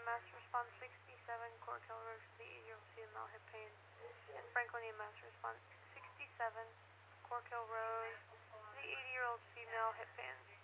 EMS, response 67, Cork Hill Road for the 80-year-old female, hip pain. And Franklin EMS, response 67, Cork Hill Road for the 80-year-old female, hip pain.